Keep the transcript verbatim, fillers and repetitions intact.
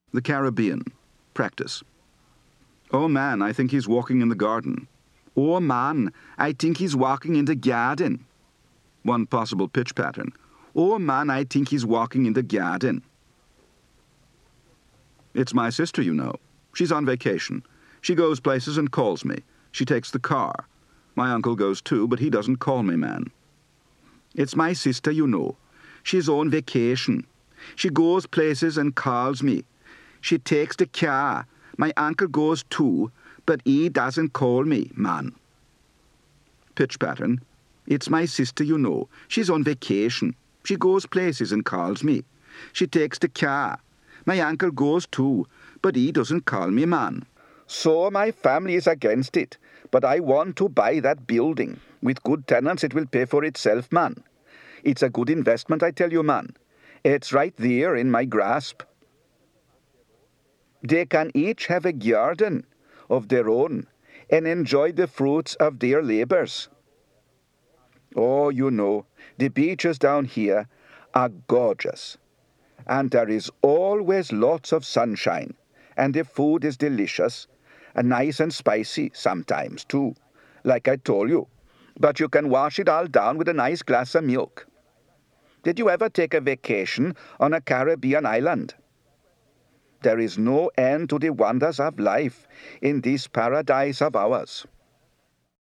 The Caribbean. Practice. Oh man, I think he's walking in the garden. Oh man, I think he's walking in the garden. One possible pitch pattern. Oh man, I think he's walking in the garden. It's my sister, you know. She's on vacation. She goes places and calls me. She takes the car. My uncle goes too, but he doesn't call me, man. It's my sister, you know. She's on vacation. She goes places and calls me. She takes the car. My uncle goes too, but he doesn't call me, man. Pitch pattern. It's my sister, you know. She's on vacation. She goes places and calls me. She takes the car. My uncle goes too, but he doesn't call me, man. So my family is against it, but I want to buy that building. With good tenants, it will pay for itself, man. It's a good investment, I tell you, man. It's right there in my grasp. They can each have a garden of their own and enjoy the fruits of their labors. Oh, you know, the beaches down here are gorgeous. And there is always lots of sunshine, and the food is delicious, and nice and spicy sometimes, too, like I told you. But you can wash it all down with a nice glass of milk. Did you ever take a vacation on a Caribbean island? There is no end to the wonders of life in this paradise of ours.